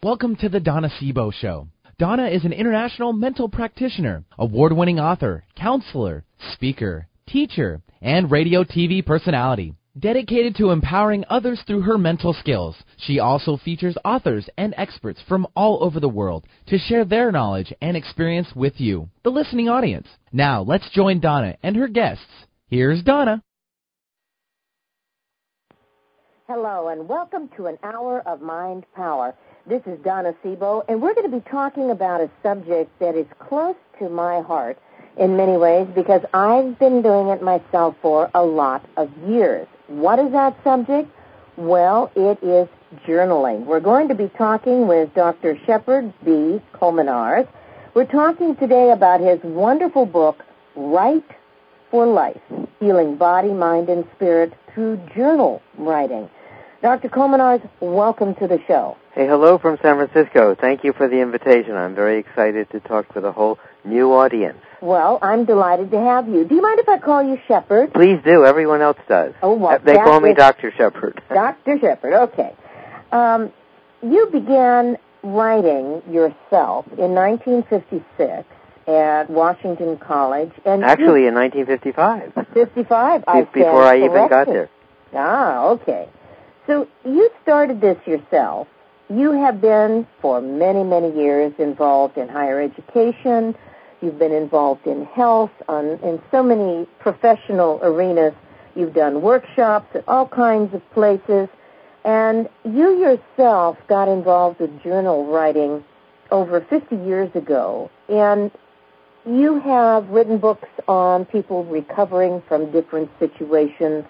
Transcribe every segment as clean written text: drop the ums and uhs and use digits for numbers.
Welcome to the Donna Sebo Show. Donna is an international mental practitioner, award-winning author, counselor, speaker, teacher, and radio TV personality. Dedicated to empowering others through her mental skills, she also features authors and experts from all over the world to share their knowledge and experience with you, the listening audience. Now, let's join Donna and her guests. Here's Donna. Hello, and welcome to an hour of Mind Power. This is Donna Sebo, and we're going to be talking about a subject that is close to my heart in many ways because I've been doing it myself for a lot of years. What is that subject? Well, it is journaling. We're going to be talking with Dr. Shepard B. Komenaars. We're talking today about his wonderful book, Write for Life, Healing Body, Mind, and Spirit through Journal Writing. Dr. Komenaars, welcome to the show. Hey, hello from San Francisco. Thank you for the invitation. I'm very excited to talk with a whole new audience. Well, I'm delighted to have you. Do you mind if I call you Shepard? Please do. Everyone else does. Oh, well, they call me Dr. Shepard. Dr. Shepard, okay. You began writing yourself in 1956 at Washington College. And actually, in 1955. 55? Before I even got there. Ah, okay. So you started this yourself. You have been, for many, many years, involved in higher education. You've been involved in health, in so many professional arenas. You've done workshops at all kinds of places. And you yourself got involved with journal writing over 50 years ago. And you have written books on people recovering from different situations.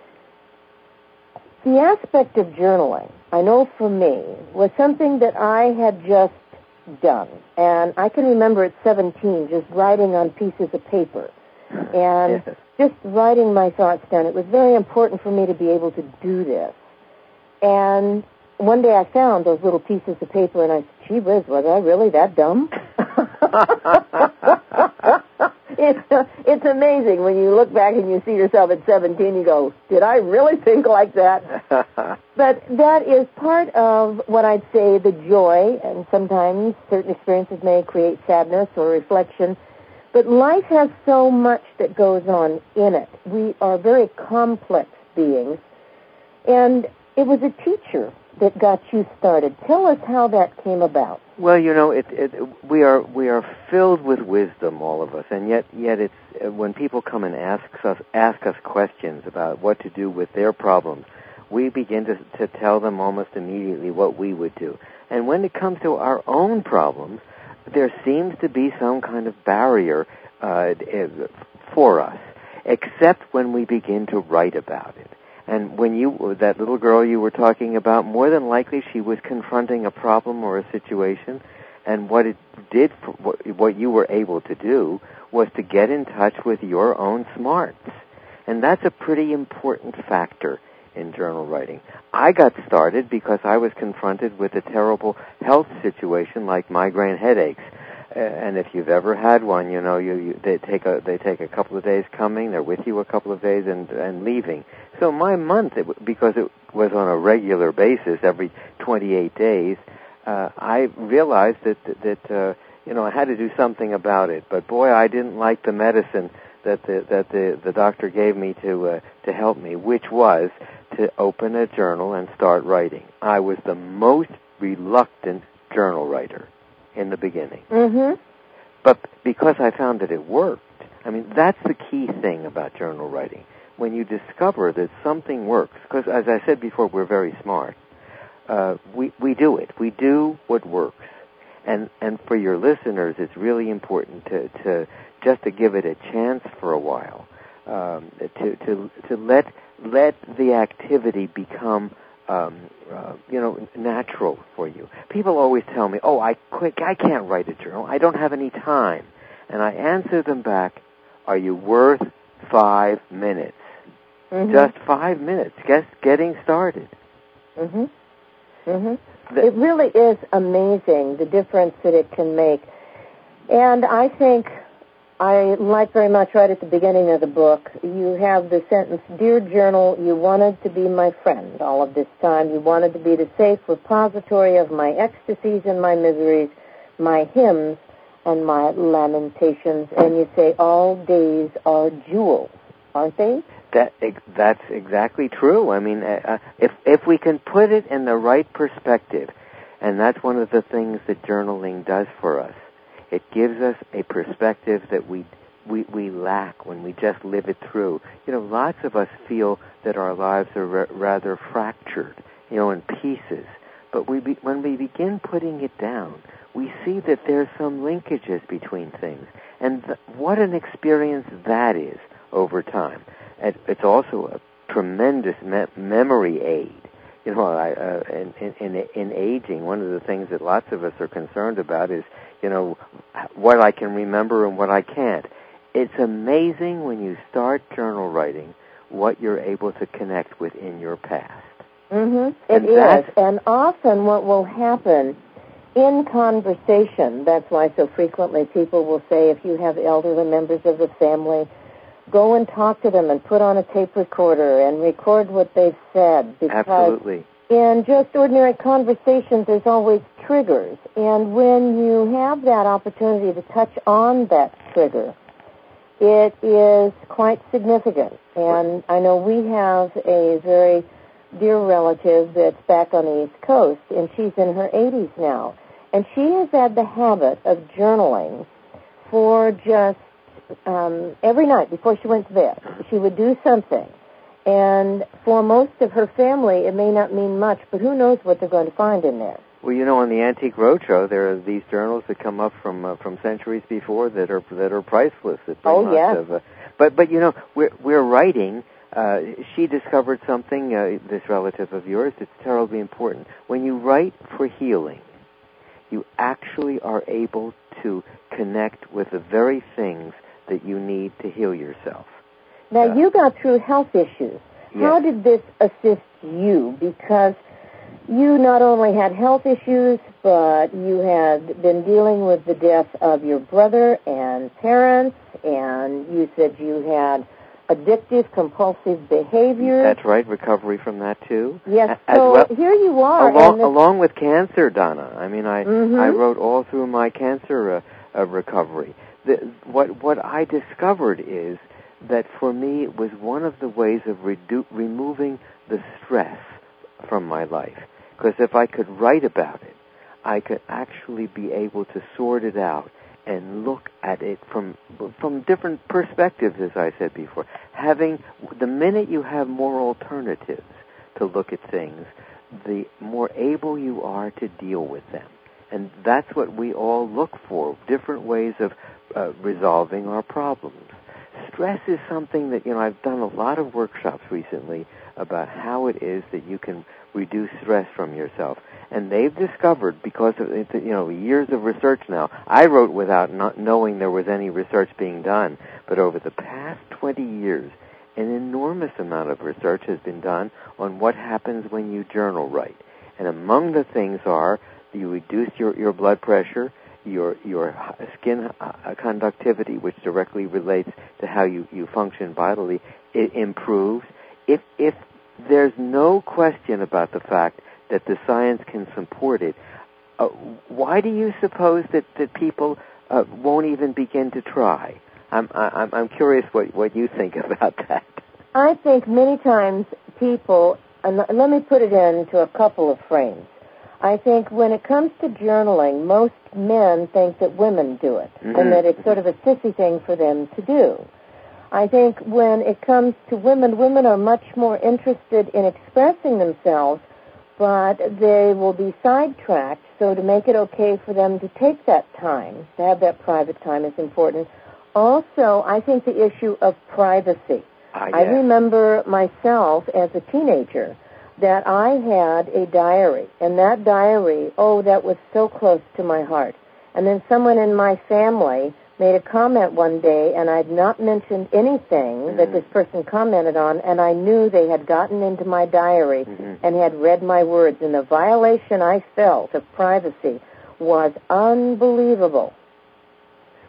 The aspect of journaling, I know for me, was something that I had just done. And I can remember at 17 just writing on pieces of paper and just writing my thoughts down. It was very important for me to be able to do this. And one day I found those little pieces of paper and I said, gee whiz, was I really that dumb? It's amazing when you look back and you see yourself at 17, you go, did I really think like that? But that is part of what I'd say the joy, and sometimes certain experiences may create sadness or reflection, but life has so much that goes on in it. We are very complex beings, and it was a teacher that got you started. Tell us how that came about. Well, you know, we are filled with wisdom, all of us, and yet it's when people come and ask us questions about what to do with their problems, we begin to tell them almost immediately what we would do. And when it comes to our own problems, there seems to be some kind of barrier for us, except when we begin to write about it. And when that little girl you were talking about, more than likely she was confronting a problem or a situation, and what you were able to do was to get in touch with your own smarts. And that's a pretty important factor in journal writing. I got started because I was confronted with a terrible health situation like migraine headaches. And if you've ever had one, you know, they take a couple of days coming, they're with you a couple of days and leaving. So my month, because it was on a regular basis every 28 days, I realized that I had to do something about it. But boy, I didn't like the medicine that the doctor gave me to help me, which was to open a journal and start writing. I was the most reluctant journal writer in the beginning. Mm-hmm. But because I found that it worked, I mean, that's the key thing about journal writing. When you discover that something works, because as I said before, we're very smart, we do it. We do what works. And for your listeners, it's really important to just to give it a chance for a while, to let the activity become natural for you. People always tell me, I can't write a journal. I don't have any time. And I answer them back, are you worth 5 minutes? Mm-hmm. Just 5 minutes. Just getting started. Mm-hmm. Mm-hmm. It really is amazing the difference that it can make. And I think I like very much right at the beginning of the book, you have the sentence, "Dear Journal, you wanted to be my friend all of this time. You wanted to be the safe repository of my ecstasies and my miseries, my hymns and my lamentations." And you say, all days are jewels, aren't they? That's exactly true. I mean, if we can put it in the right perspective, and that's one of the things that journaling does for us. It gives us a perspective that we lack when we just live it through. You know, lots of us feel that our lives are rather fractured, you know, in pieces. But when we begin putting it down, we see that there's some linkages between things. And what an experience that is over time. It's also a tremendous memory aid. You know, in aging, one of the things that lots of us are concerned about is, you know, what I can remember and what I can't. It's amazing when you start journal writing what you're able to connect with in your past. It is. And often what will happen in conversation, that's why so frequently people will say, if you have elderly members of the family, go and talk to them and put on a tape recorder and record what they've said. Because absolutely. In just ordinary conversations, there's always triggers. And when you have that opportunity to touch on that trigger, it is quite significant. And I know we have a very dear relative that's back on the East Coast, and she's in her 80s now. And she has had the habit of journaling for just every night before she went to bed. She would do something. And for most of her family, it may not mean much, but who knows what they're going to find in there. Well, you know, on the Antique Roadshow, there are these journals that come up from centuries before that are priceless. But you know, we're writing. She discovered something. This relative of yours that's terribly important. When you write for healing, you actually are able to connect with the very things that you need to heal yourself. Now, you got through health issues. Yes. How did this assist you? Because you not only had health issues, but you had been dealing with the death of your brother and parents, and you said you had addictive, compulsive behavior. That's right, recovery from that too. Yes, so here you are. Along with cancer, Donna. I mean, I wrote all through my cancer recovery. What I discovered is that for me it was one of the ways of removing the stress from my life. Because if I could write about it, I could actually be able to sort it out and look at it from different perspectives, as I said before. The minute you have more alternatives to look at things, the more able you are to deal with them. And that's what we all look for, different ways of resolving our problems. Stress is something that, you know, I've done a lot of workshops recently about how it is that you can reduce stress from yourself. And they've discovered, because of, you know, years of research now, I wrote without not knowing there was any research being done, but over the past 20 years, an enormous amount of research has been done on what happens when you journal write. And among the things are, you reduce your blood pressure, your skin conductivity, which directly relates to how you function vitally, it improves. If there's no question about the fact that the science can support it, why do you suppose that people won't even begin to try? I'm curious what you think about that. I think many times people, and let me put it into a couple of frames. I think when it comes to journaling, most men think that women do it, and that it's sort of a sissy thing for them to do. I think when it comes to women, women are much more interested in expressing themselves, but they will be sidetracked, so to make it okay for them to take that time, to have that private time is important. Also, I think the issue of privacy. I remember myself as a teenager that I had a diary, and that diary, that was so close to my heart. And then someone in my family made a comment one day, and I'd not mentioned anything that this person commented on, and I knew they had gotten into my diary and had read my words, and the violation I felt of privacy was unbelievable.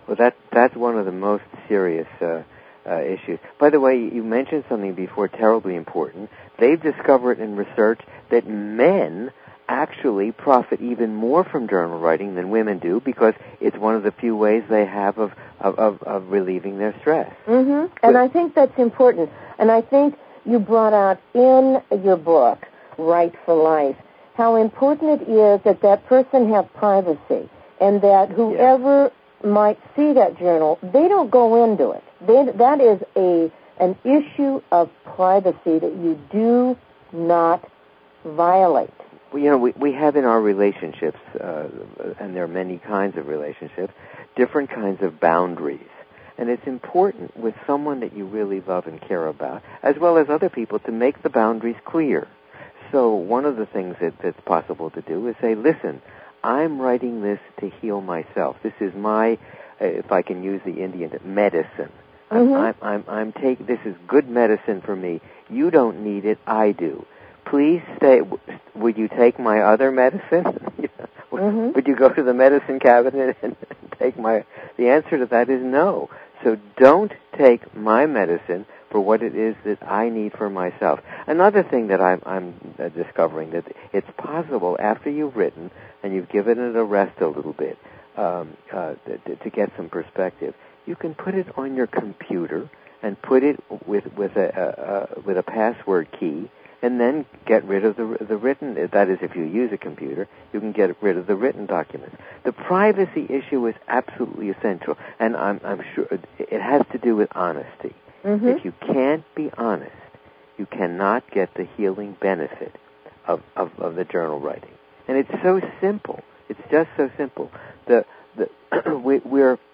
Well, that's one of the most serious issues. By the way, you mentioned something before terribly important. They've discovered in research that men actually profit even more from journal writing than women do, because it's one of the few ways they have of relieving their stress. Mm-hmm. And I think that's important. And I think you brought out in your book, Right for Life, how important it is that that person have privacy, and that whoever might see that journal, they don't go into it. That is an issue of privacy that you do not violate. Well, we have in our relationships, and there are many kinds of relationships, different kinds of boundaries. And it's important with someone that you really love and care about, as well as other people, to make the boundaries clear. So one of the things that's possible to do is say, listen, I'm writing this to heal myself. This is my, if I can use the Indian, medicine. Mm-hmm. This is good medicine for me. You don't need it, I do. Please stay. Would you take my other medicine? Mm-hmm. Would you go to the medicine cabinet and take my... The answer to that is no. So don't take my medicine for what it is that I need for myself. Another thing that I'm discovering, that it's possible after you've written and you've given it a rest a little bit to get some perspective, you can put it on your computer and put it with a password key, and then get rid of the written. That is, if you use a computer, you can get rid of the written documents. The privacy issue is absolutely essential, and I'm sure it has to do with honesty. Mm-hmm. If you can't be honest, you cannot get the healing benefit of the journal writing. And it's so simple. It's just so simple. We're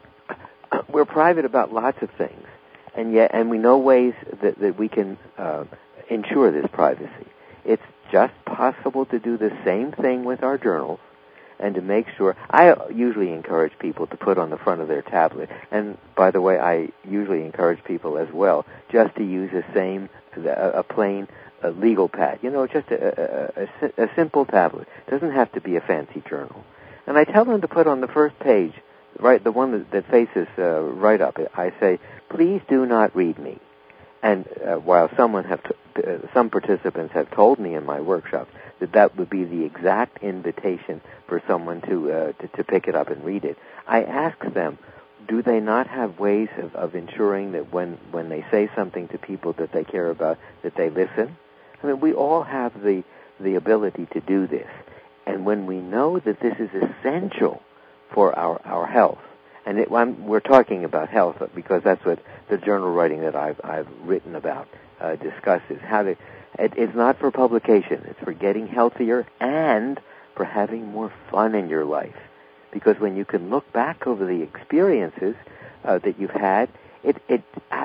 private about lots of things, and we know ways that we can ensure this privacy. It's just possible to do the same thing with our journals, and to make sure. I usually encourage people to put on the front of their tablet, and by the way, I usually encourage people as well just to use a plain legal pad. Just a simple tablet. It doesn't have to be a fancy journal. And I tell them to put on the first page, right, the one that faces right up. I say, please do not read me. And while some participants have told me in my workshops that would be the exact invitation for someone to pick it up and read it, I ask them, do they not have ways of ensuring that when they say something to people that they care about, that they listen? I mean, we all have the ability to do this. And when we know that this is essential for our health, and we're talking about health because that's what the journal writing that I've written about discusses. It's not for publication. It's for getting healthier and for having more fun in your life. Because when you can look back over the experiences that you've had, it's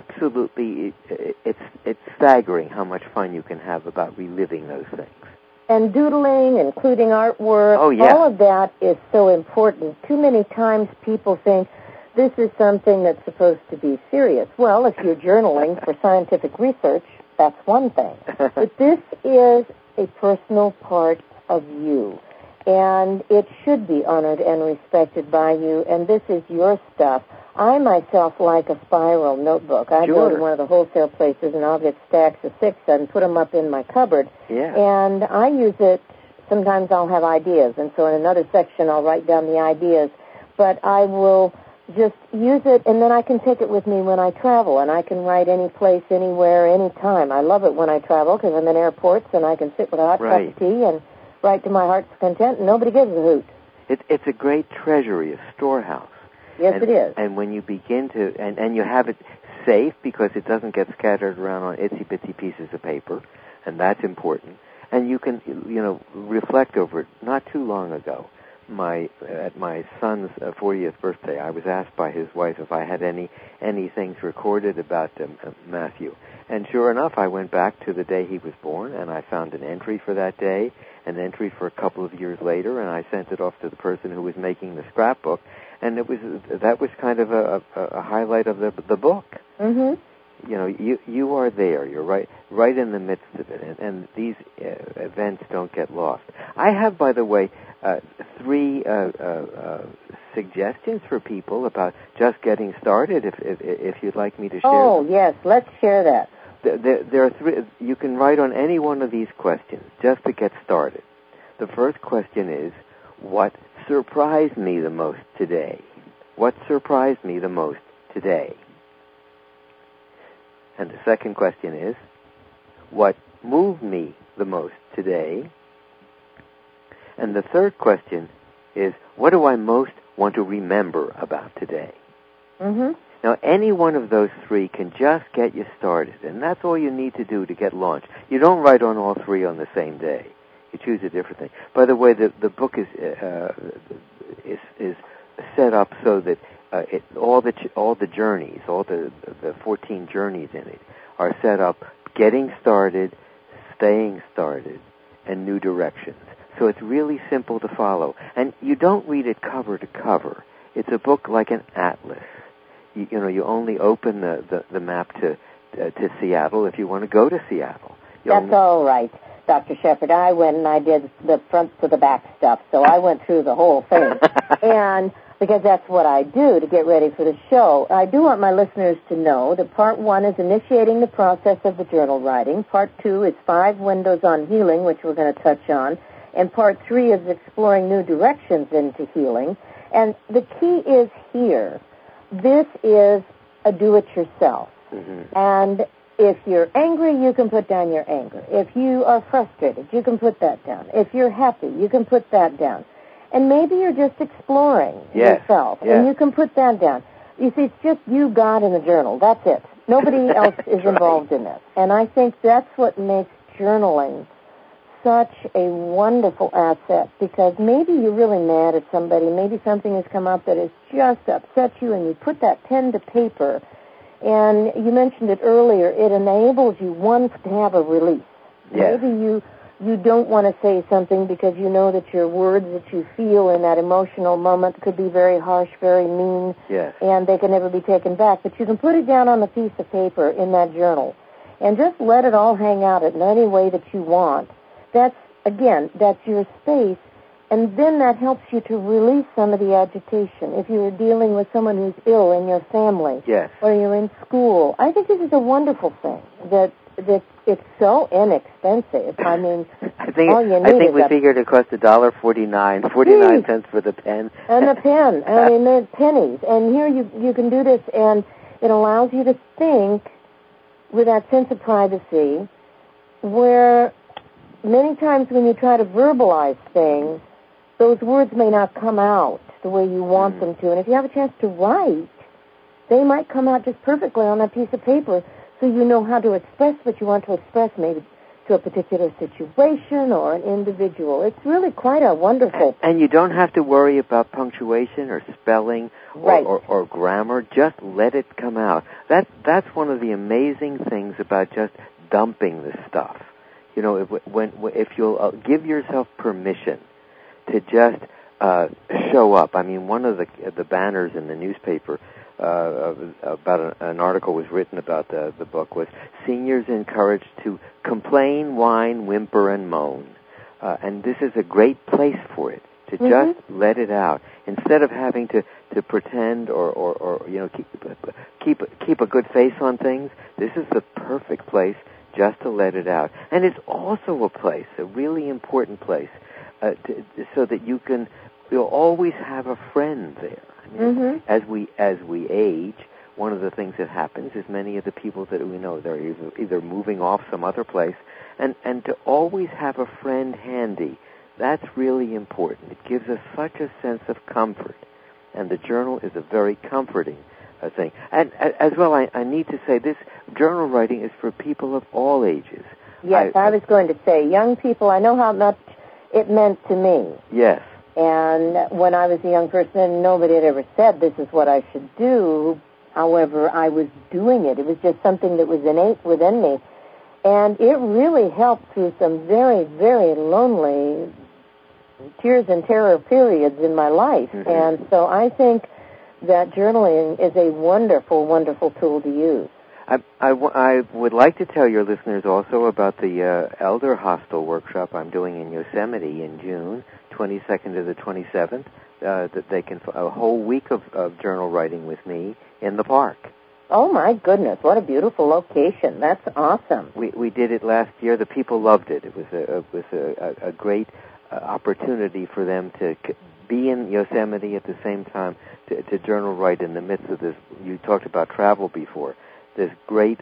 staggering how much fun you can have about reliving those things. And doodling, including artwork, all of that is so important. Too many times people think this is something that's supposed to be serious. Well, if you're journaling for scientific research, that's one thing. But this is a personal part of you, and it should be honored and respected by you, and this is your stuff. I myself like a spiral notebook. I go to one of the wholesale places, and I'll get stacks of 6 and put them up in my cupboard. Yeah. And I use it. Sometimes I'll have ideas, and so in another section I'll write down the ideas. But I will just use it, and then I can take it with me when I travel, and I can write any place, anywhere, anytime. I love it when I travel because I'm in airports, and I can sit with a hot cup of tea and write to my heart's content, and nobody gives a hoot. It's a great treasury, a storehouse. Yes, it is. And when you begin to, and you have it safe because it doesn't get scattered around on itsy-bitsy pieces of paper, and that's important. And you can, reflect over it. Not too long ago, at my son's 40th birthday, I was asked by his wife if I had any things recorded about Matthew. And sure enough, I went back to the day he was born, and I found an entry for that day, an entry for a couple of years later, and I sent it off to the person who was making the scrapbook. And that was kind of a highlight of the book. Mm-hmm. You are there. You're right in the midst of it, and these events don't get lost. I have, by the way, 3 suggestions for people about just getting started. If you'd like me to share. Oh, them. yes, let's share that. There are three. You can write on any one of these questions just to get started. The first question is, what surprised me the most today? What surprised me the most today? And the second question is, what moved me the most today? And the third question is, what do I most want to remember about today? Mm-hmm. Now, any one of those three can just get you started, and that's all you need to do to get launched. You don't write on all three on the same day. You choose a different thing. By the way, the book is set up so that all the journeys, all the 14 journeys in it, are set up getting started, staying started, and new directions. So it's really simple to follow. And you don't read it cover to cover. It's a book like an atlas. You only open the map to Seattle if you want to go to Seattle. That's all right, Dr. Shepherd. I went and I did the front to the back stuff, so I went through the whole thing. And because that's what I do to get ready for the show. I do want my listeners to know that Part 1 is initiating the process of the journal writing. Part 2 is 5 windows on healing, which we're going to touch on. And Part 3 is exploring new directions into healing. And the key is here. This is a do-it-yourself. Mm-hmm. And if you're angry, you can put down your anger. If you are frustrated, you can put that down. If you're happy, you can put that down. And maybe you're just exploring yourself, and you can put that down. You see, it's just you, God, and the journal. That's it. Nobody else is involved in this. And I think that's what makes journaling such a wonderful asset, because maybe you're really mad at somebody, maybe something has come up that has just upset you, and you put that pen to paper, and you mentioned it earlier, it enables you, one, to have a release. Yes. Maybe you don't want to say something because you know that your words that you feel in that emotional moment could be very harsh, very mean, and they can never be taken back, but you can put it down on a piece of paper in that journal, and just let it all hang out in any way that you want. That's your space, and then that helps you to release some of the agitation. If you're dealing with someone who's ill in your family, or you're in school, I think this is a wonderful thing, that it's so inexpensive. I mean, I think we figured it cost $1.49 cents for the pen. And the pen, I mean, they're pennies. And here you can do this, and it allows you to think with that sense of privacy, where many times when you try to verbalize things, those words may not come out the way you want them to. And if you have a chance to write, they might come out just perfectly on that piece of paper, so you know how to express what you want to express, maybe to a particular situation or an individual. It's really quite a wonderful... And you don't have to worry about punctuation or spelling or grammar. Just let it come out. That's one of the amazing things about just dumping this stuff. You know, if you'll give yourself permission to just show up. I mean, one of the banners in the newspaper about an article was written about the book was seniors encouraged to complain, whine, whimper, and moan. And this is a great place for it, to just let it out. Instead of having to pretend or keep a good face on things, this is the perfect place just to let it out. And it's also a place, a really important place, so that you'll always have a friend there. I mean, as we age, one of the things that happens is many of the people that we know, they're either moving off some other place, and to always have a friend handy, that's really important. It gives us such a sense of comfort, and the journal is a very comforting thing. And as well, I need to say, this journal writing is for people of all ages. Yes, I was going to say, young people, I know how much it meant to me. Yes. And when I was a young person, nobody had ever said this is what I should do. However, I was doing it. It was just something that was innate within me. And it really helped through some very, very lonely tears and terror periods in my life. And so I think that journaling is a wonderful, wonderful tool to use. I would like to tell your listeners also about the Elder Hostel workshop I'm doing in Yosemite in June, 22nd to the 27th. that they can a whole week of journal writing with me in the park. Oh my goodness! What a beautiful location. That's awesome. We did it last year. The people loved it. It was a great opportunity for them to be in Yosemite at the same time to journal write in the midst of this. You talked about travel before. This great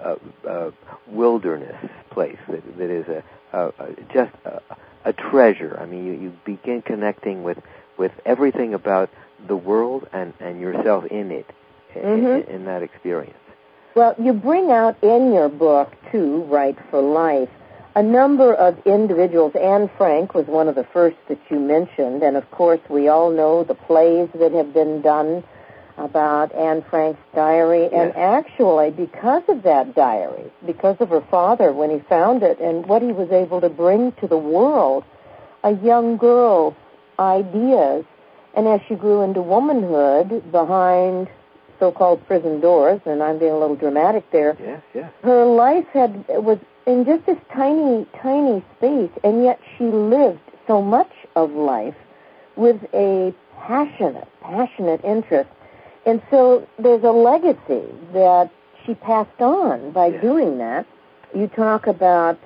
wilderness place that is just a treasure. I mean, you begin connecting with everything about the world and yourself in it, in that experience. Well, you bring out in your book, too, Write for Life, a number of individuals. Anne Frank was one of the first that you mentioned, and of course we all know the plays that have been done about Anne Frank's diary, and actually because of that diary, because of her father when he found it and what he was able to bring to the world, a young girl's ideas, and as she grew into womanhood behind so-called prison doors, and I'm being a little dramatic there, her life was in just this tiny, tiny space, and yet she lived so much of life with a passionate interest. And so there's a legacy that she passed on by doing that. You talk about,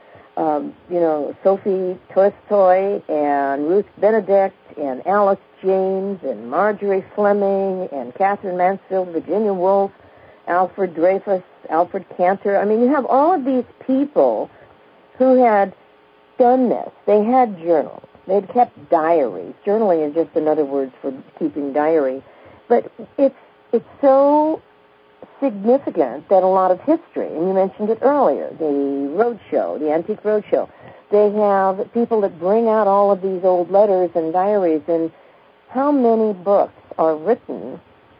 Sophie Tolstoy and Ruth Benedict and Alice James and Marjorie Fleming and Catherine Mansfield, Virginia Woolf, Alfred Dreyfus, Alfred Cantor. I mean, you have all of these people who had done this. They had journals. They'd kept diaries. Journaling is just another word for keeping diary. But it's so significant that a lot of history, and you mentioned it earlier, the roadshow, the Antique Roadshow, they have people that bring out all of these old letters and diaries, and how many books are written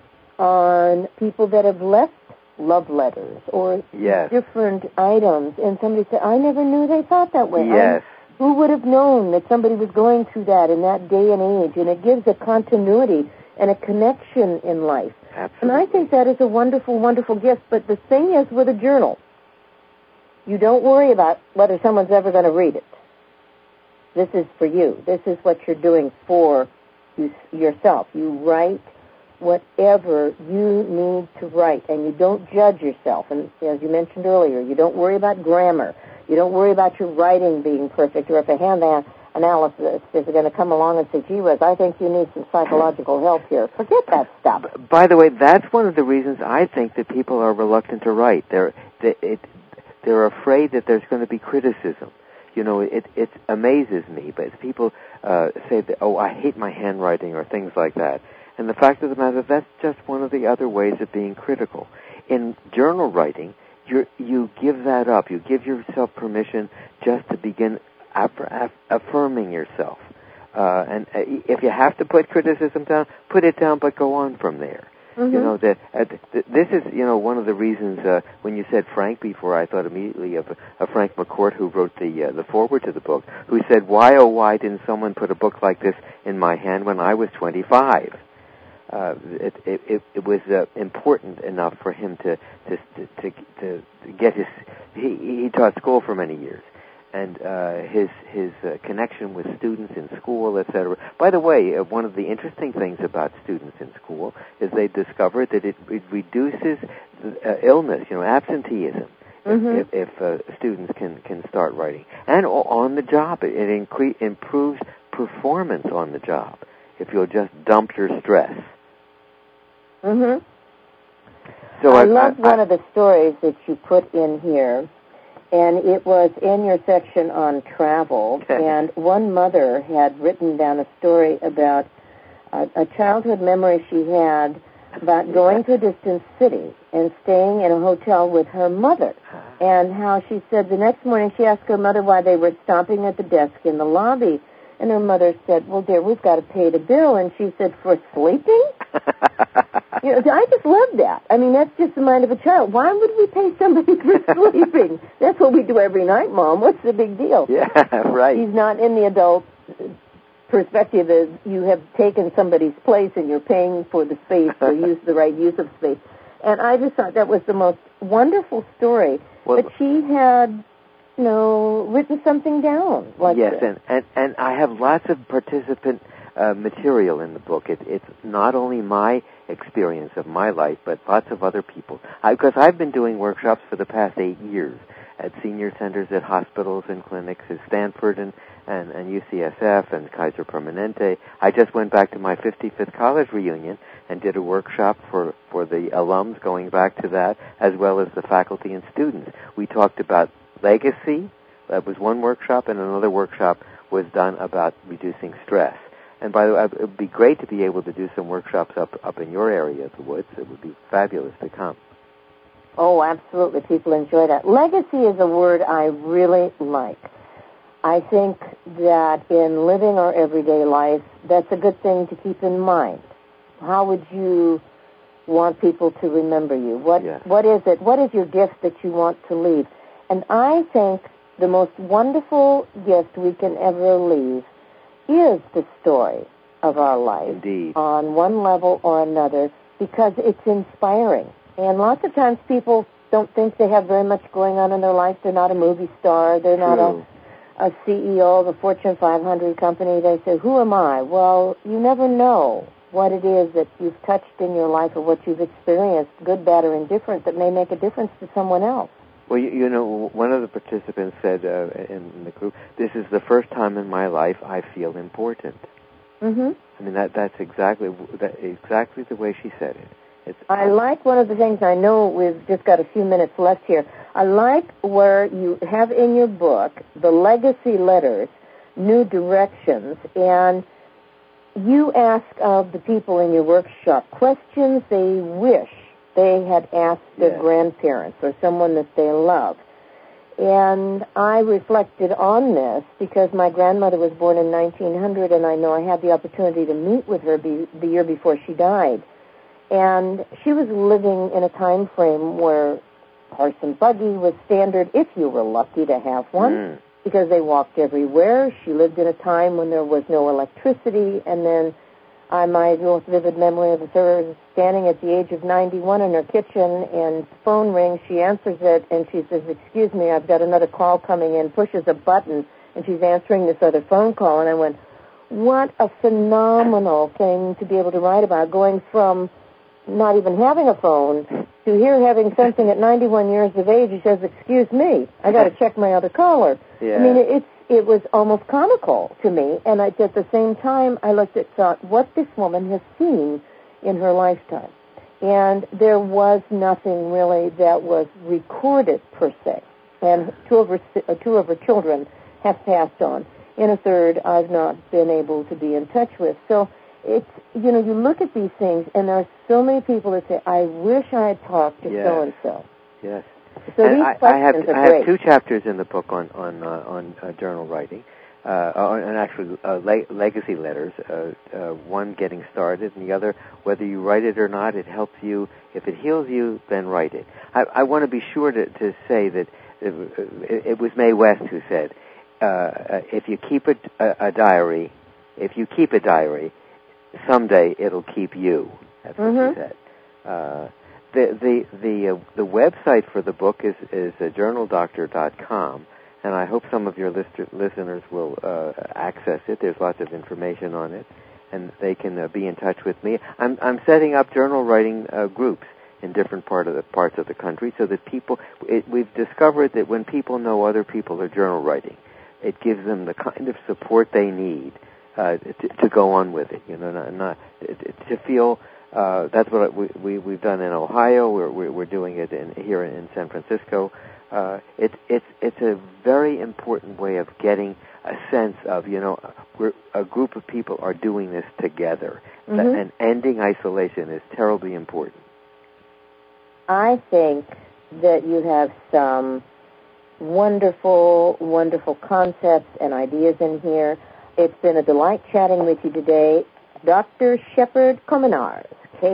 on people that have left love letters or different items, and somebody said, I never knew they thought that way. Yes. Who would have known that somebody was going through that in that day and age? And it gives a continuity and a connection in life. Absolutely. And I think that is a wonderful, wonderful gift. But the thing is with a journal, you don't worry about whether someone's ever going to read it. This is for you. This is what you're doing for yourself. You write whatever you need to write, and you don't judge yourself. And as you mentioned earlier, you don't worry about grammar. You don't worry about your writing being perfect, or if a hand analysis is going to come along and say, gee whiz, I think you need some psychological help here. Forget that stuff. By the way, that's one of the reasons I think that people are reluctant to write. They're afraid that there's going to be criticism. You know, it amazes me, but people say that, oh, I hate my handwriting or things like that. And the fact of the matter, that's just one of the other ways of being critical. In journal writing, you give that up. You give yourself permission just to begin affirming yourself. And if you have to put criticism down, put it down, but go on from there. Mm-hmm. You know, this is, one of the reasons, when you said Frank before, I thought immediately of Frank McCourt, who wrote the foreword to the book, who said, why, oh, why didn't someone put a book like this in my hand when I was 25? It was important enough for him to get his. He taught school for many years, and his connection with students in school, etc. By the way, one of the interesting things about students in school is they discovered that it reduces illness, absenteeism. Mm-hmm. If students can start writing, and on the job, it improves performance on the job if you'll just dump your stress. Mm-hmm. So I loved one of the stories that you put in here, and it was in your section on travel, and one mother had written down a story about a childhood memory she had about going to a distant city and staying in a hotel with her mother, and how she said the next morning she asked her mother why they were stopping at the desk in the lobby, and her mother said, well, dear, we've got to pay the bill, and she said, for sleeping? I just love that. I mean, that's just the mind of a child. Why would we pay somebody for sleeping? That's what we do every night, Mom. What's the big deal? Yeah, right. He's not in the adult perspective as you have taken somebody's place and you're paying for the space or the right use of space. And I just thought that was the most wonderful story. But she had, written something down like yes, this. and I have lots of participant material in the book. It's not only my experience of my life, but lots of other people. Because I've been doing workshops for the past 8 years at senior centers, at hospitals and clinics, at Stanford and UCSF and Kaiser Permanente. I just went back to my 55th college reunion and did a workshop for the alums going back to that, as well as the faculty and students. We talked about legacy. That was one workshop, and another workshop was done about reducing stress. And by the way, it would be great to be able to do some workshops up in your area of the woods. It would be fabulous to come. Oh, absolutely. People enjoy that. Legacy is a word I really like. I think that in living our everyday life, that's a good thing to keep in mind. How would you want people to remember you? What is it? What is your gift that you want to leave? And I think the most wonderful gift we can ever leave is the story of our life. Indeed. On one level or another, because it's inspiring. And lots of times people don't think they have very much going on in their life. They're not a movie star. They're not a CEO of a Fortune 500 company. They say, who am I? Well, you never know what it is that you've touched in your life or what you've experienced, good, bad, or indifferent, that may make a difference to someone else. Well, you know, one of the participants said in the group, this is the first time in my life I feel important. Mm-hmm. I mean, that's exactly the way she said it. I like one of the things, I know we've just got a few minutes left here, I like where you have in your book the legacy letters, new directions, and you ask of the people in your workshop questions they wish they had asked their grandparents or someone that they love. And I reflected on this because my grandmother was born in 1900, and I know I had the opportunity to meet with her the year before she died. And she was living in a time frame where horse and buggy was standard if you were lucky to have one, because they walked everywhere. She lived in a time when there was no electricity, and then my most vivid memory of her standing at the age of 91 in her kitchen, and phone rings. She answers it, and she says, excuse me, I've got another call coming in, pushes a button, and she's answering this other phone call. And I went, what a phenomenal thing to be able to write about, going from not even having a phone to here having something at 91 years of age. He says, excuse me, I got to check my other caller. Yeah. I mean, it was almost comical to me, and at the same time, I thought, what this woman has seen in her lifetime. And there was nothing really that was recorded, per se. And two of her children have passed on. And a third I've not been able to be in touch with. So it's, you look at these things, and there are so many people that say, I wish I had talked to so-and-so. Yes. So and these I have great. 2 chapters in the book on journal writing, and actually legacy letters. One getting started, and the other whether you write it or not. It helps you. If it heals you, then write it. I want to be sure to say that it was Mae West who said, if you keep a diary, someday it'll keep you. That's what she said. The website for the book is journaldoctor.com, and I hope some of your listeners will access it. There's lots of information on it, and they can be in touch with me. I'm setting up journal writing groups in different parts of the country, so that we've discovered that when people know other people are journal writing, it gives them the kind of support they need to go on with it. Not to feel. That's what we've done in Ohio. We're doing it here in San Francisco. It's a very important way of getting a sense of a group of people are doing this together, and ending isolation is terribly important. I think that you have some wonderful, wonderful concepts and ideas in here. It's been a delight chatting with you today. Dr. Shepard Kominars,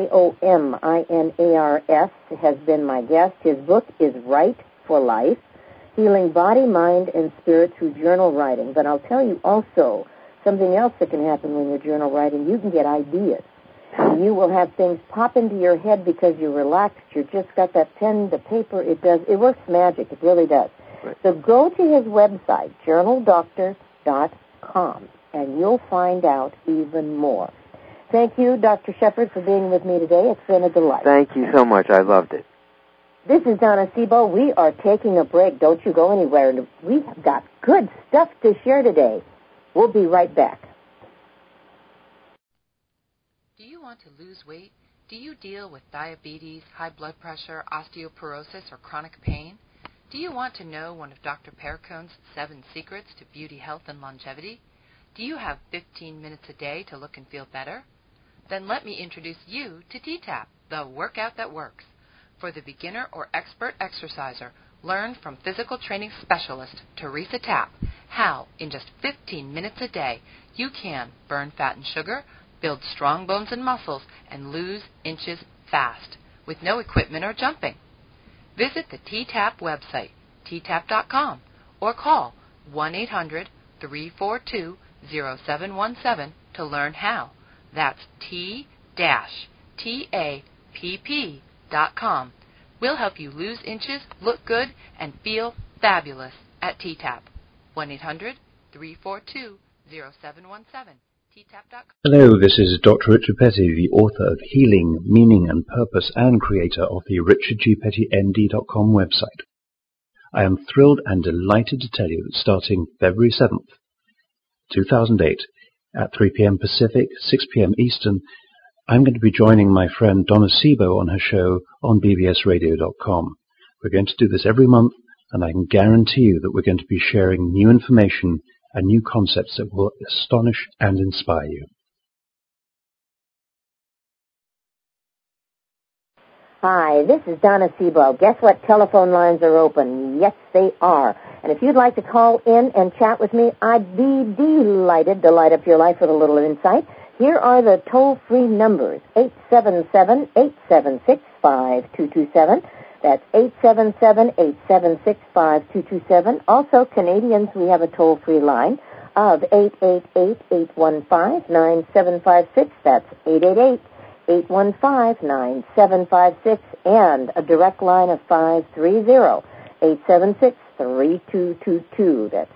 Kominars, has been my guest. His book is Write for Life, Healing Body, Mind, and Spirit Through Journal Writing. But I'll tell you also something else that can happen when you're journal writing. You can get ideas. And you will have things pop into your head because you're relaxed. You just got that pen, the paper. It works magic. It really does. Right. So go to his website, journaldoctor.com. and you'll find out even more. Thank you, Dr. Shepherd, for being with me today. It's been a delight. Thank you so much. I loved it. This is Donna Sebo. We are taking a break. Don't you go anywhere. We've got good stuff to share today. We'll be right back. Do you want to lose weight? Do you deal with diabetes, high blood pressure, osteoporosis, or chronic pain? Do you want to know one of Dr. Perricone's 7 secrets to beauty, health, and longevity? Do you have 15 minutes a day to look and feel better? Then let me introduce you to T-TAP, the workout that works. For the beginner or expert exerciser, learn from physical training specialist Teresa Tapp how, in just 15 minutes a day, you can burn fat and sugar, build strong bones and muscles, and lose inches fast, with no equipment or jumping. Visit the T-TAP website, ttap.com, or call 1-800-342-0717 to learn how. That's T-TAPP.com. We'll help you lose inches, look good, and feel fabulous at T-TAP. 1-800-342-0717. Hello, this is Dr. Richard Petty, the author of Healing, Meaning and Purpose and creator of the richardgpettynd.com website. I am thrilled and delighted to tell you that starting February 7th, 2008, at 3 p.m. Pacific, 6 p.m. Eastern, I'm going to be joining my friend Donna Sebo on her show on bbsradio.com. We're going to do this every month, and I can guarantee you that we're going to be sharing new information and new concepts that will astonish and inspire you. Hi, this is Donna Sebo. Guess what? Telephone lines are open. Yes, they are. And if you'd like to call in and chat with me, I'd be delighted to light up your life with a little insight. Here are the toll-free numbers, 877-876-5227. That's 877-876-5227. Also, Canadians, we have a toll-free line of 888-815-9756. That's 888-815-9756. And a direct line of 530-876-3222. That's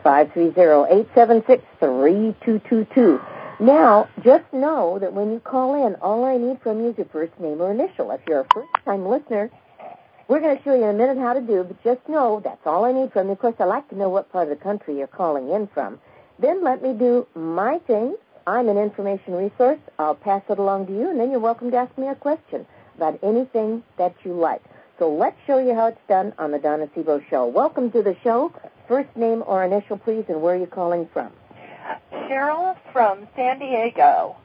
530-876-3222. Now, just know that when you call in, all I need from you is your first name or initial. If you're a first-time listener, we're going to show you in a minute how to do, but just know that's all I need from you. Of course, I like to know what part of the country you're calling in from. Then let me do my thing. I'm an information resource. I'll pass it along to you, and then you're welcome to ask me a question about anything that you like. So let's show you how it's done on the Donna Sebo Show. Welcome to the show. First name or initial, please, and where are you calling from? Cheryl from San Diego.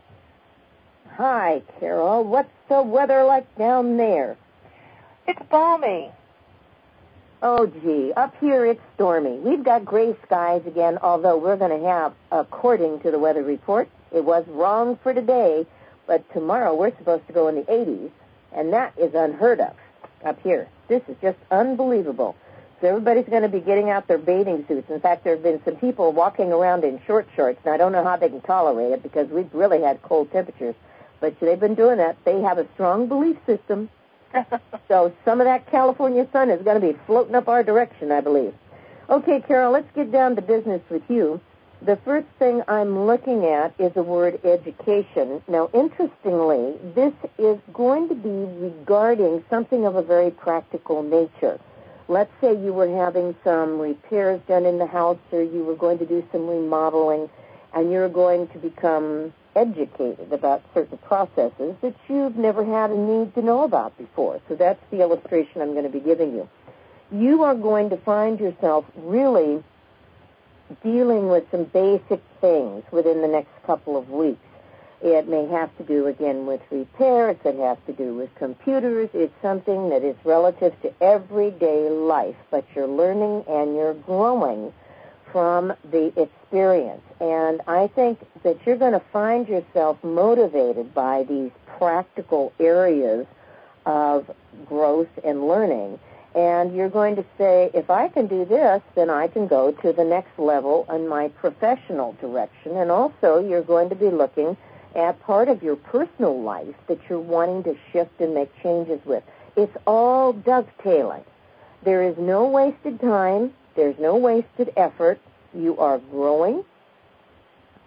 Hi, Carol. What's the weather like down there? It's balmy. Oh, gee. Up here it's stormy. We've got gray skies again, although we're going to have, according to the weather report, it was wrong for today, but tomorrow we're supposed to go in the 80s, and that is unheard of up here. This is just unbelievable. So everybody's going to be getting out their bathing suits. In fact, there have been some people walking around in short shorts, and I don't know how they can tolerate it because we've really had cold temperatures. But they've been doing that. They have a strong belief system. So some of that California sun is going to be floating up our direction, I believe. Okay, Carol, let's get down to business with you. The first thing I'm looking at is the word education. Now, interestingly, this is going to be regarding something of a very practical nature. Let's say you were having some repairs done in the house, or you were going to do some remodeling, and you're going to become educated about certain processes that you've never had a need to know about before. So that's the illustration I'm going to be giving you. You are going to find yourself really dealing with some basic things within the next couple of weeks. It may have to do, again, with repairs. It has to do with computers. It's something that is relative to everyday life, but you're learning and you're growing from the experience. And I think that you're going to find yourself motivated by these practical areas of growth and learning. And you're going to say, if I can do this, then I can go to the next level in my professional direction. And also, you're going to be looking at part of your personal life that you're wanting to shift and make changes with. It's all dovetailing. There is no wasted time. There's no wasted effort. You are growing.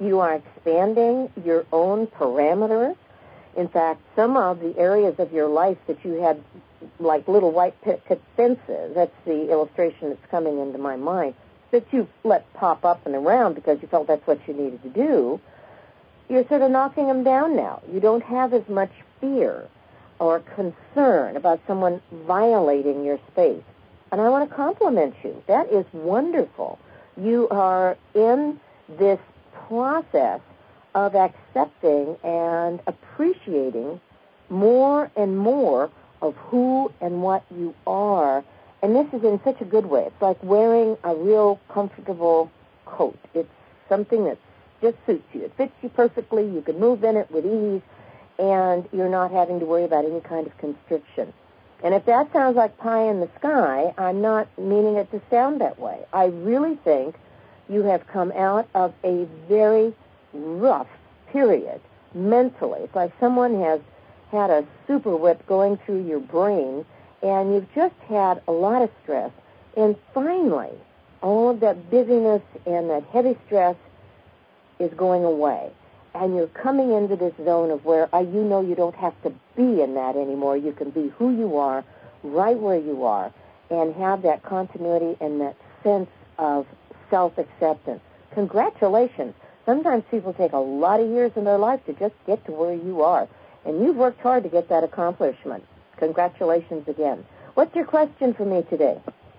You are expanding your own parameters. In fact, some of the areas of your life that you had like little white picket fences, that's the illustration that's coming into my mind, that you let pop up and around because you felt that's what you needed to do, you're sort of knocking them down now. You don't have as much fear or concern about someone violating your space. And I want to compliment you. That is wonderful. You are in this process of accepting and appreciating more and more of who and what you are. And this is in such a good way. It's like wearing a real comfortable coat. It's something that just suits you. It fits you perfectly. You can move in it with ease, and you're not having to worry about any kind of constriction. And if that sounds like pie in the sky, I'm not meaning it to sound that way. I really think you have come out of a very rough period mentally. It's like someone has had a super whip going through your brain, and you've just had a lot of stress. And finally, all of that busyness and that heavy stress is going away. And you're coming into this zone of where you know you don't have to be in that anymore. You can be who you are, right where you are, and have that continuity and that sense of self-acceptance. Congratulations. Sometimes people take a lot of years in their life to just get to where you are. And you've worked hard to get that accomplishment. Congratulations again. What's your question for me today?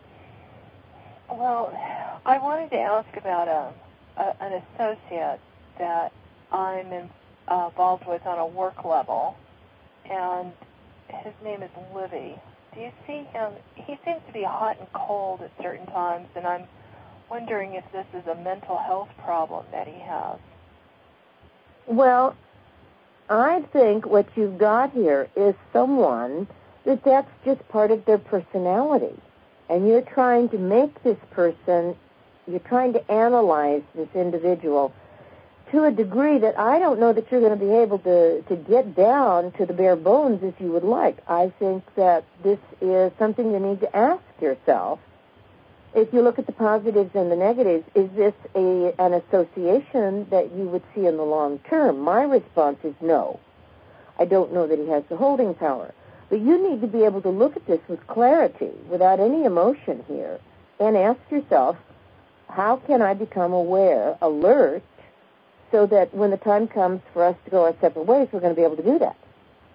Well, I wanted to ask about an associate that I'm involved with on a work level, and his name is Livy. Do you see him? He seems to be hot and cold at certain times, and I'm wondering if this is a mental health problem that he has. Well, I think what you've got here is someone that's just part of their personality, and you're trying to make this person, you're trying to analyze this individual to a degree that I don't know that you're going to be able to get down to the bare bones as you would like. I think that this is something you need to ask yourself. If you look at the positives and the negatives, is this an association that you would see in the long term? My response is no. I don't know that he has the holding power. But you need to be able to look at this with clarity, without any emotion here, and ask yourself, how can I become aware, alert, so that when the time comes for us to go our separate ways, we're going to be able to do that?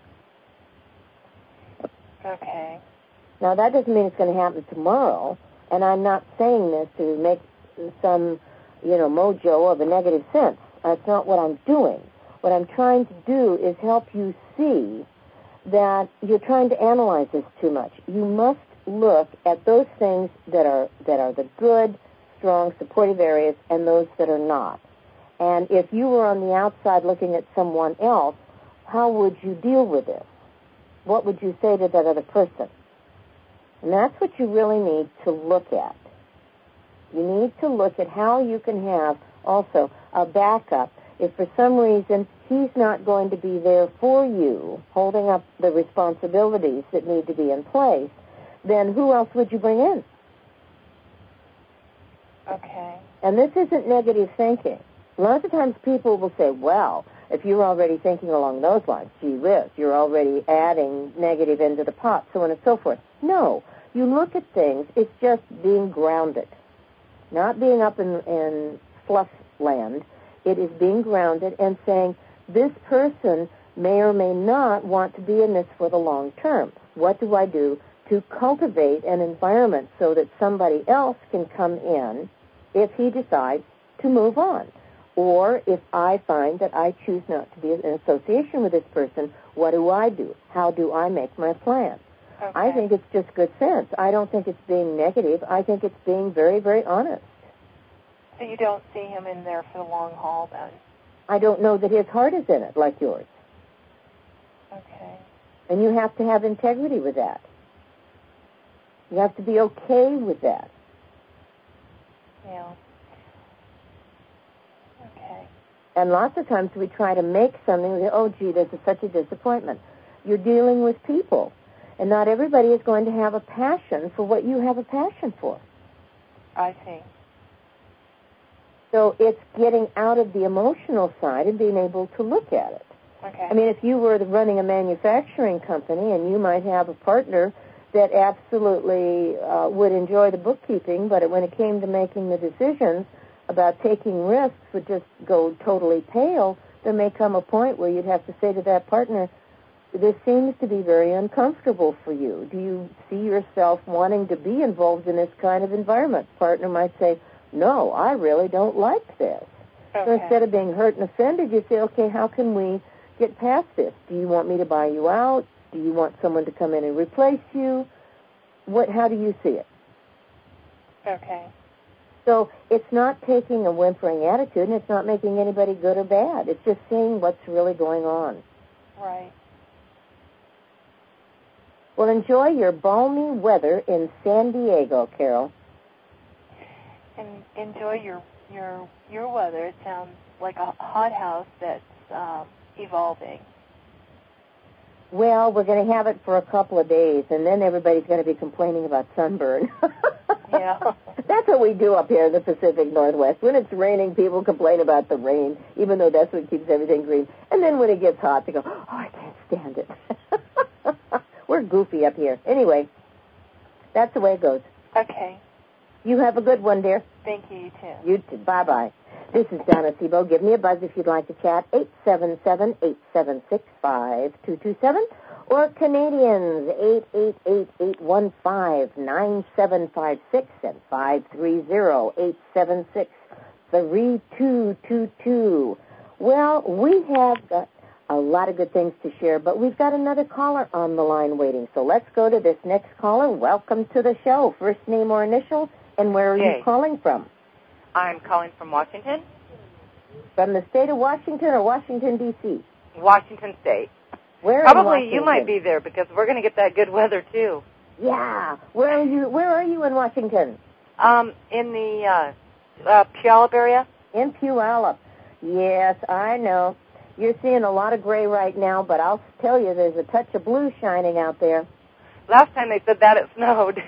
Okay. Now, that doesn't mean it's going to happen tomorrow, and I'm not saying this to make some, mojo of a negative sense. That's not what I'm doing. What I'm trying to do is help you see that you're trying to analyze this too much. You must look at those things that are the good, strong, supportive areas and those that are not. And if you were on the outside looking at someone else, how would you deal with this? What would you say to that other person? And that's what you really need to look at. You need to look at how you can have also a backup. If for some reason he's not going to be there for you, holding up the responsibilities that need to be in place, then who else would you bring in? Okay. And this isn't negative thinking. Lots of times people will say, well, if you're already thinking along those lines, gee whiz, you're already adding negative into the pot, so on and so forth. No. You look at things, it's just being grounded. Not being up in fluff land. It is being grounded and saying, this person may or may not want to be in this for the long term. What do I do to cultivate an environment so that somebody else can come in if he decides to move on? Or if I find that I choose not to be in association with this person, what do I do? How do I make my plan? Okay. I think it's just good sense. I don't think it's being negative. I think it's being very, very honest. So you don't see him in there for the long haul then? I don't know that his heart is in it like yours. Okay. And you have to have integrity with that. You have to be okay with that. Yeah. Okay. And lots of times we try to make something, we say, oh, gee, this is such a disappointment. You're dealing with people, and not everybody is going to have a passion for what you have a passion for. I see. So it's getting out of the emotional side and being able to look at it. Okay. I mean, if you were running a manufacturing company and you might have a partner that absolutely would enjoy the bookkeeping, but when it came to making the decisions about taking risks would just go totally pale, there may come a point where you'd have to say to that partner, this seems to be very uncomfortable for you. Do you see yourself wanting to be involved in this kind of environment? Partner might say, no, I really don't like this. Okay. So instead of being hurt and offended, you say, okay, how can we get past this? Do you want me to buy you out? Do you want someone to come in and replace you? How do you see it? Okay. So it's not taking a whimpering attitude, and it's not making anybody good or bad. It's just seeing what's really going on. Right. Well, enjoy your balmy weather in San Diego, Carol. And enjoy your weather. It sounds like a hothouse that's evolving. Well, we're going to have it for a couple of days, and then everybody's going to be complaining about sunburn. Yeah. That's what we do up here in the Pacific Northwest. When it's raining, people complain about the rain, even though that's what keeps everything green. And then when it gets hot, they go, oh, I can't stand it. We're goofy up here. Anyway, that's the way it goes. Okay. You have a good one, dear. Thank you, you too. You too. Bye-bye. This is Donna Sebo. Give me a buzz if you'd like to chat. 877-876-5227. Or Canadians, 888-815-9756 and 530-876-3222. Well, we have got a lot of good things to share, but we've got another caller on the line waiting. So let's go to this next caller. Welcome to the show. First name or initial, and where are you calling from? I'm calling from Washington. From the state of Washington or Washington, D.C.? Washington State. Where Probably you might be there because we're going to get that good weather, too. Yeah. Where are you in Washington? In the Puyallup area. In Puyallup. Yes, I know. You're seeing a lot of gray right now, but I'll tell you there's a touch of blue shining out there. Last time they said that it snowed.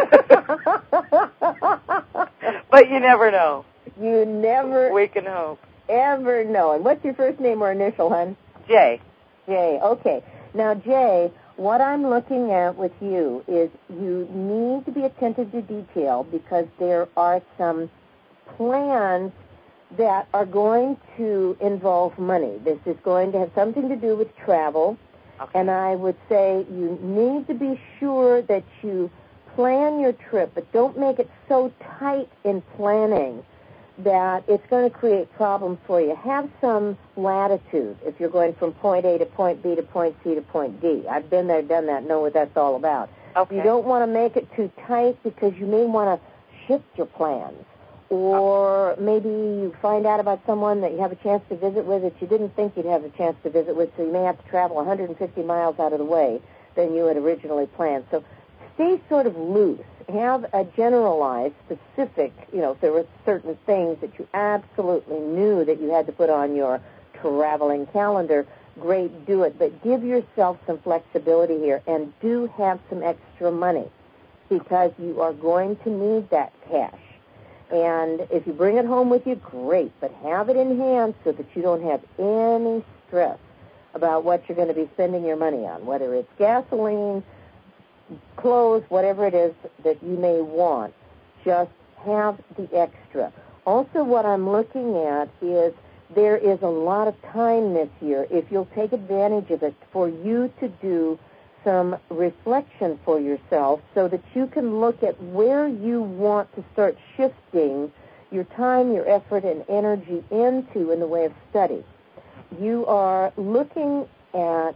But you never know. You never... We can hope. Ever know. And what's your first name or initial, hon? Jay. Jay, okay. Now, Jay, what I'm looking at with you is you need to be attentive to detail because there are some plans that are going to involve money. This is going to have something to do with travel. Okay. And I would say you need to be sure that you plan your trip, but don't make it so tight in planning that it's going to create problems for you. Have some latitude if you're going from point A to point B to point C to point D. I've been there, done that, know what that's all about. Okay. You don't want to make it too tight because you may want to shift your plans. Or maybe you find out about someone that you have a chance to visit with that you didn't think you'd have a chance to visit with, so you may have to travel 150 miles out of the way than you had originally planned. So stay sort of loose. Have a generalized, specific, if there were certain things that you absolutely knew that you had to put on your traveling calendar, great, do it. But give yourself some flexibility here and do have some extra money because you are going to need that cash. And if you bring it home with you, great, but have it in hand so that you don't have any stress about what you're going to be spending your money on, whether it's gasoline, clothes, whatever it is that you may want. Just have the extra. Also, what I'm looking at is there is a lot of time this year, if you'll take advantage of it, for you to do some reflection for yourself so that you can look at where you want to start shifting your time, your effort, and energy into in the way of study. You are looking at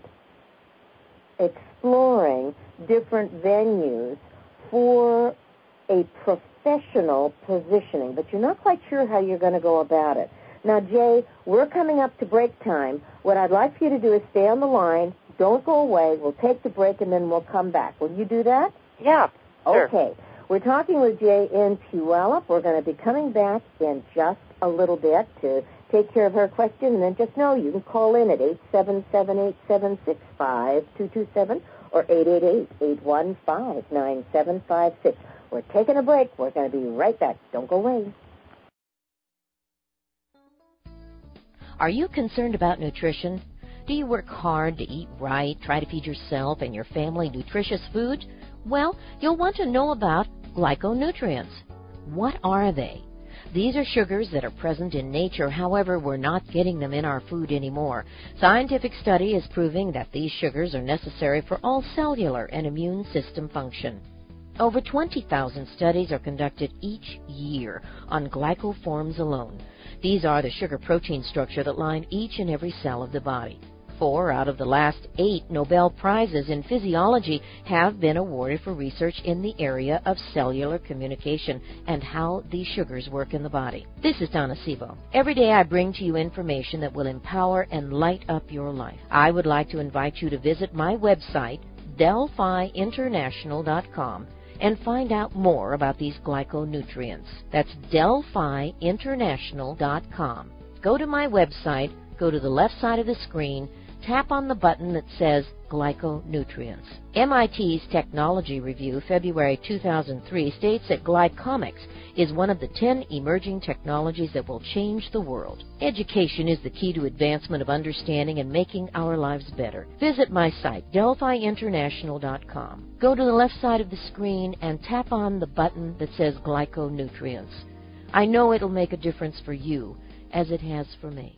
exploring different venues for a professional positioning, but you're not quite sure how you're going to go about it. Now, Jay, we're coming up to break time. What I'd like for you to do is stay on the line. Don't go away. We'll take the break, and then we'll come back. Will you do that? Yeah, sure. Okay. We're talking with Jay in Puyallup. We're going to be coming back in just a little bit to take care of her question, and then just know you can call in at 877-876-5227 or 888-815-9756. We're taking a break. We're going to be right back. Don't go away. Are you concerned about nutrition? Do you work hard to eat right, try to feed yourself and your family nutritious food? Well, you'll want to know about glyconutrients. What are they? These are sugars that are present in nature, however, we're not getting them in our food anymore. Scientific study is proving that these sugars are necessary for all cellular and immune system function. Over 20,000 studies are conducted each year on glycoforms alone. These are the sugar-protein structure that line each and every cell of the body. 4 out of the last 8 Nobel Prizes in physiology have been awarded for research in the area of cellular communication and how these sugars work in the body. This is Donna Sebo. Every day I bring to you information that will empower and light up your life. I would like to invite you to visit my website, DelphiInternational.com, and find out more about these glyconutrients. That's DelphiInternational.com. Go to my website, go to the left side of the screen, tap on the button that says Glyconutrients. MIT's Technology Review, February 2003, states that glycomics is one of the 10 emerging technologies that will change the world. Education is the key to advancement of understanding and making our lives better. Visit my site, DelphiInternational.com. Go to the left side of the screen and tap on the button that says Glyconutrients. I know it'll make a difference for you, as it has for me.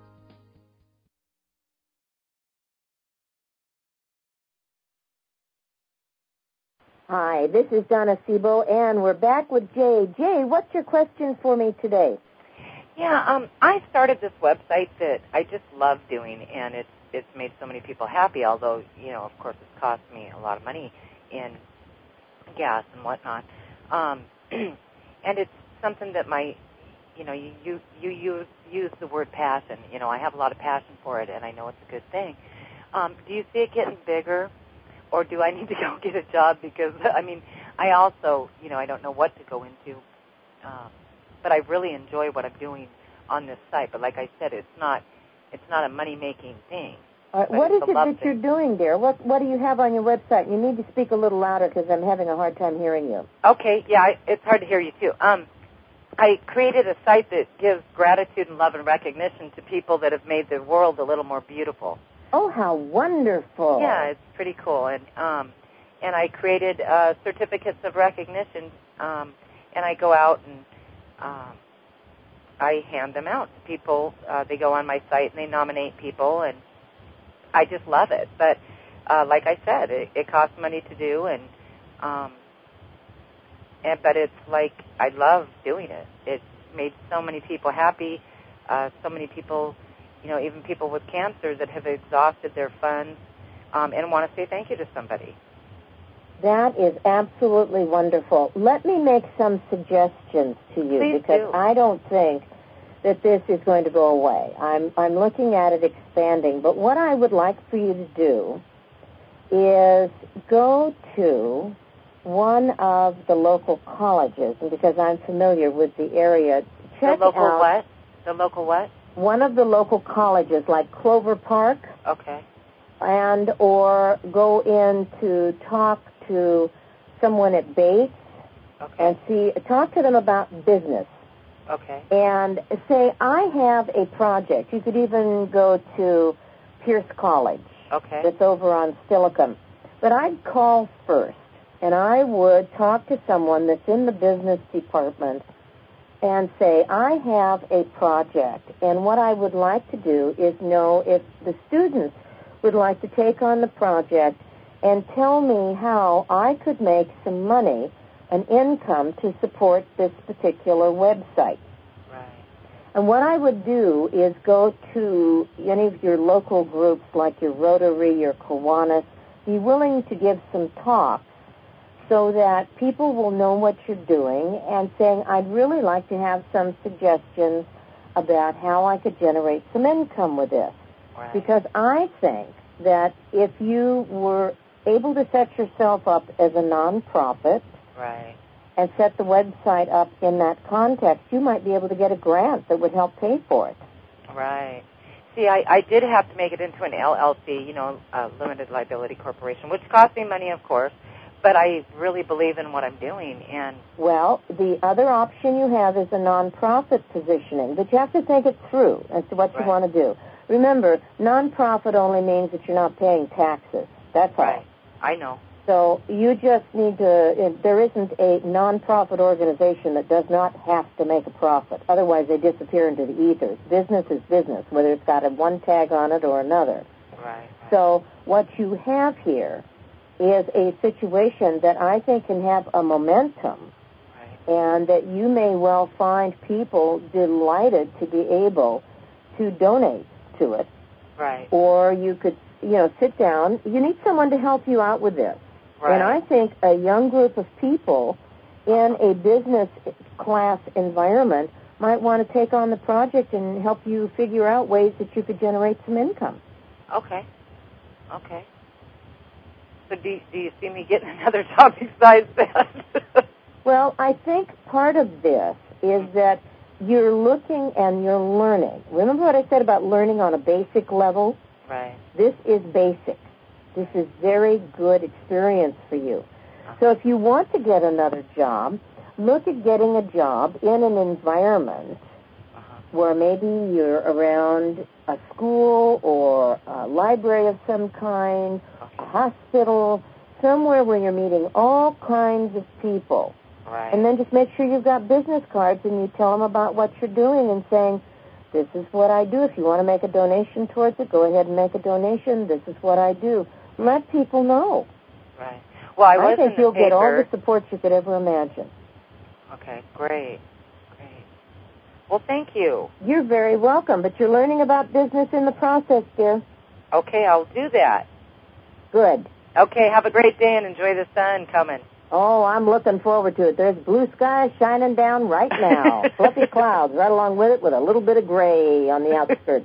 Hi, this is Donna Sebo, and we're back with Jay. Jay, what's your question for me today? Yeah, I started this website that I just love doing, and it's made so many people happy, although, of course, it's cost me a lot of money in gas and whatnot. And it's something that you use the word passion. I have a lot of passion for it, and I know it's a good thing. Do you see it getting bigger? Or do I need to go get a job? Because, I also, I don't know what to go into. But I really enjoy what I'm doing on this site. But like I said, it's not a money-making thing. What is it that you're doing there? What do you have on your website? You need to speak a little louder because I'm having a hard time hearing you. Okay, yeah, it's hard to hear you, too. I created a site that gives gratitude and love and recognition to people that have made the world a little more beautiful. Oh, how wonderful! Yeah, it's pretty cool, and I created certificates of recognition, and I go out and I hand them out to people. They go on my site and they nominate people, and I just love it. But like I said, it costs money to do, but it's like I love doing it. It's made so many people happy. So many people. Even people with cancer that have exhausted their funds and want to say thank you to somebody. That is absolutely wonderful. Let me make some suggestions to you. Please because do. I don't think that this is going to go away. I'm looking at it expanding. But what I would like for you to do is go to one of the local colleges, and because I'm familiar with the area, check the local out what? The local what? One of the local colleges, like Clover Park. Okay. And or go in to talk to someone at Bates. Okay. And talk to them about business. Okay. And say, I have a project. You could even go to Pierce College. Okay. That's over on Steilacoom. But I'd call first, and I would talk to someone that's in the business department and say, I have a project, and what I would like to do is know if the students would like to take on the project and tell me how I could make some money, an income, to support this particular website. Right. And what I would do is go to any of your local groups like your Rotary, your Kiwanis, be willing to give some talks so that people will know what you're doing and saying, I'd really like to have some suggestions about how I could generate some income with this. Right. Because I think that if you were able to set yourself up as a nonprofit right. and set the website up in that context, you might be able to get a grant that would help pay for it. Right. See, I did have to make it into an LLC, a limited liability corporation, which cost me money, of course. but I really believe in what I'm doing. And well, the other option you have is a nonprofit positioning, but you have to think it through as to what you want to do. Remember, nonprofit only means that you're not paying taxes. That's all. Right. I know. So you just need to, there isn't a nonprofit organization that does not have to make a profit. Otherwise, they disappear into the ethers. Business is business, whether it's got a one tag on it or another. Right. So what you have here is a situation that I think can have a momentum, and that you may well find people delighted to be able to donate to it. Right. Or you could, sit down. You need someone to help you out with this. Right. And I think a young group of people in a business class environment might want to take on the project and help you figure out ways that you could generate some income. Okay. So do you see me getting another job besides that? Well, I think part of this is that you're looking and you're learning. Remember what I said about learning on a basic level? Right. This is basic. This is very good experience for you. So if you want to get another job, look at getting a job in an environment where maybe you're around a school or a library of some kind, a hospital, somewhere where you're meeting all kinds of people. Right. And then just make sure you've got business cards and you tell them about what you're doing and saying, this is what I do. If you want to make a donation towards it, go ahead and make a donation. This is what I do. Let people know. Right. Well, I think you'll get all the support you could ever imagine. Okay, great. Well, thank you. You're very welcome, but you're learning about business in the process, dear. Okay, I'll do that. Good. Okay, have a great day and enjoy the sun coming. Oh, I'm looking forward to it. There's blue skies shining down right now. Fluffy clouds right along with it with a little bit of gray on the outskirts.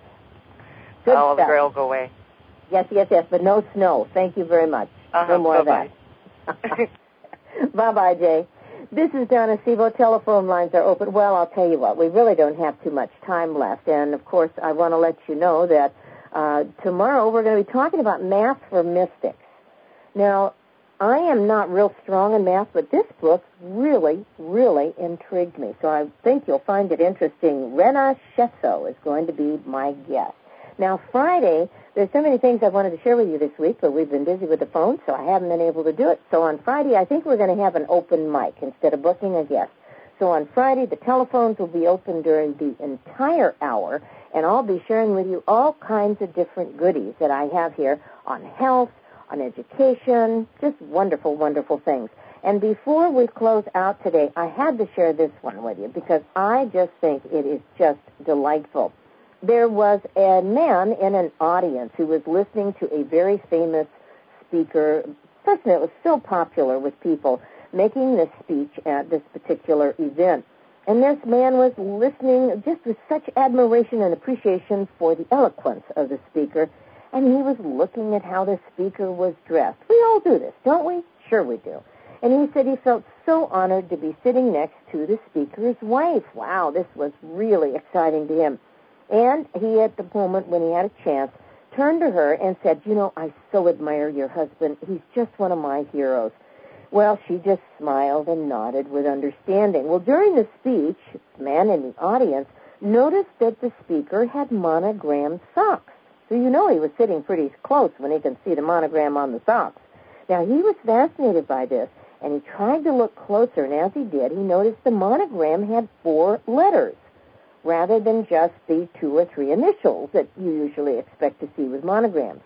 Good all stuff. The gray will go away. Yes, but no snow. Thank you very much. No more bye-bye. of that. Bye-bye, Jay. This is Donna Sebo. Telephone lines are open. Well, I'll tell you what, we really don't have too much time left. And, of course, I want to let you know that tomorrow we're going to be talking about math for mystics. Now, I am not real strong in math, but this book really, really intrigued me. So I think you'll find it interesting. Rena Shesso is going to be my guest. Now, Friday, there's so many things I wanted to share with you this week, but we've been busy with the phone, so I haven't been able to do it. So on Friday, I think we're going to have an open mic instead of booking a guest. So on Friday, the telephones will be open during the entire hour, and I'll be sharing with you all kinds of different goodies that I have here on health, on education, just wonderful, wonderful things. And before we close out today, I had to share this one with you because I just think it is just delightful. There was a man in an audience who was listening to a very famous speaker, person that was so popular with people, making this speech at this particular event. And this man was listening just with such admiration and appreciation for the eloquence of the speaker, and he was looking at how the speaker was dressed. We all do this, don't we? Sure we do. And he said he felt so honored to be sitting next to the speaker's wife. Wow, this was really exciting to him. And he, at the moment when he had a chance, turned to her and said, I so admire your husband. He's just one of my heroes. Well, she just smiled and nodded with understanding. Well, during the speech, the man in the audience noticed that the speaker had monogrammed socks. So he was sitting pretty close when he could see the monogram on the socks. Now, he was fascinated by this, and he tried to look closer, and as he did, he noticed the monogram had 4 letters, rather than just the 2 or 3 initials that you usually expect to see with monograms.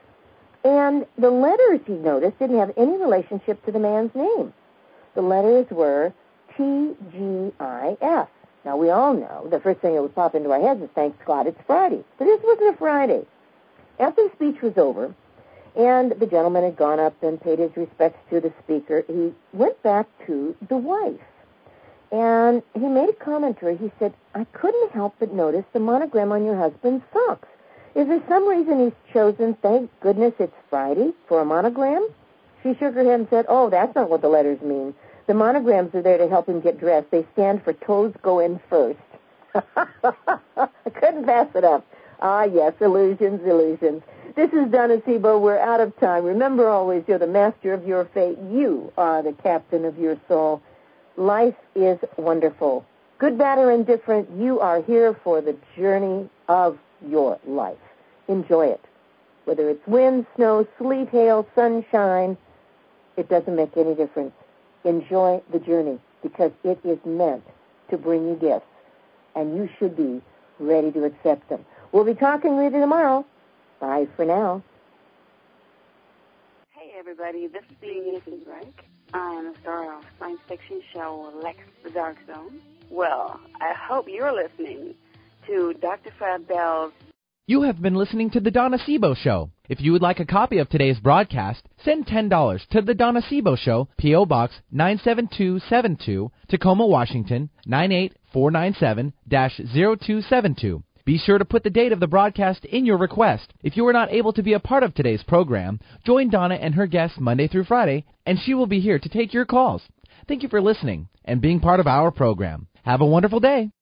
And the letters, he noticed, didn't have any relationship to the man's name. The letters were T-G-I-F. Now, we all know the first thing that would pop into our heads is, thank God it's Friday. But this wasn't a Friday. After the speech was over, and the gentleman had gone up and paid his respects to the speaker, he went back to the wife. And he made a comment to her. He said, I couldn't help but notice the monogram on your husband's socks. Is there some reason he's chosen, thank goodness it's Friday, for a monogram? She shook her head and said, oh, that's not what the letters mean. The monograms are there to help him get dressed. They stand for toes go in first. I couldn't pass it up. Ah, yes, illusions. This is Donna Sebo. We're out of time. Remember always, you're the master of your fate. You are the captain of your soul. Life is wonderful. Good, bad, or indifferent, you are here for the journey of your life. Enjoy it. Whether it's wind, snow, sleet, hail, sunshine, it doesn't make any difference. Enjoy the journey because it is meant to bring you gifts, and you should be ready to accept them. We'll be talking with you tomorrow. Bye for now. Hey, everybody. This is Mrs. Reich. I am the star of science fiction show Lex the Dark Zone. Well, I hope you're listening to Dr. Fred Bell's. You have been listening to The Donna Sebo Show. If you would like a copy of today's broadcast, send $10 to The Donna Sebo Show, P.O. Box 97272, Tacoma, Washington, 98497-0272. Be sure to put the date of the broadcast in your request. If you were not able to be a part of today's program, join Donna and her guests Monday through Friday, and she will be here to take your calls. Thank you for listening and being part of our program. Have a wonderful day.